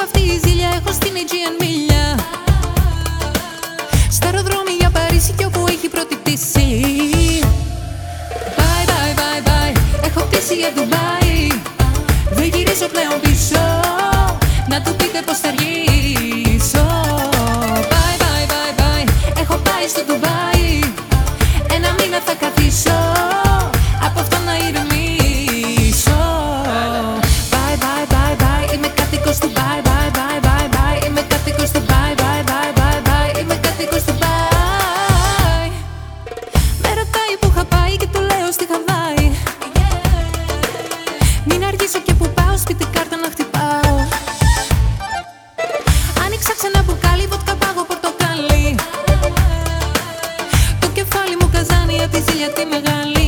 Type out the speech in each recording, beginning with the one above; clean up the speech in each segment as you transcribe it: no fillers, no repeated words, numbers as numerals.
αυτή η ζήλια, έχω στην Aegean μίλια. Στα αεροδρόμια για Παρίσι κι όπου έχει πρώτη πτήση. Bye, bye, bye, bye, έχω πτήσει για Ντουμπάι. Δεν γυρίζω πλέον πίσω, να του πείτε πως θα αργήσω. Bye, bye, bye, bye, έχω πάει στο Ντουμπάι. Ένα μήνα θα καθίσω, από αυτό να ηρεμήσω. Bye, bye, bye, bye, είμαι κάτοικος του bye, bye, bye, bye, bye. Είμαι κάτοικος του bye, bye, bye, bye, bye. Είμαι κάτοικος του bye. Με ρωτάει που είχα πάει και του λέω στη Χαβάη. Μην αργήσω και που πάω, σπίτι κάρτα να χτυπάω. Άνοιξα ξανά μπουκάλι, βότκα πάγο πορτοκάλι. Το κεφάλι μου καζάνι απ' τη ζήλια τη μεγάλη.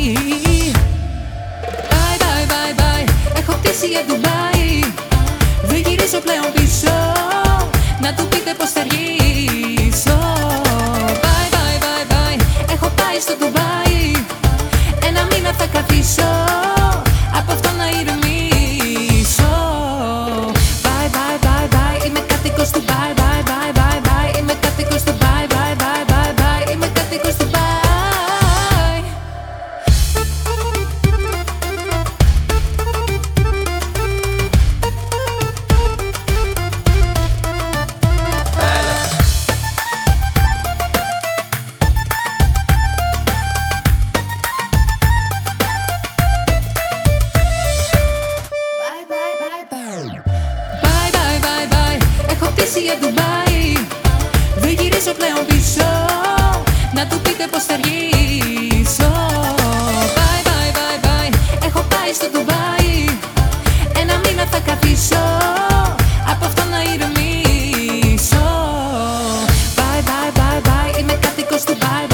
Bye, bye, bye, bye, έχω πτήσει για Ντουμπάι. Δεν γυρίζω πλέον πίσω, να του πείτε πως θα αργήσω. Bye, bye, bye, bye, έχω πάει στο Ντουμπάι. Ένα μήνα θα καθίσω, από αυτό να ηρεμήσω. Bye, bye, bye, bye, είμαι κάτοικος του bye, bye, bye, bye, bye. Είμαι κάτοικος του bye, bye, bye, bye, bye. Είμαι κάτοικος του bye. Bye, bye, bye, bye, έχω πτήσει για Ντουμπάι. Δεν γυρίζω πλέον πίσω, να του πείτε πως θα αργήσω. Bye, bye, bye, bye, έχω πάει στο Ντουμπάι. Ένα μήνα θα καθίσω, από αυτό να ηρεμήσω. Bye, bye, bye, bye, είμαι κάτοικος του bye.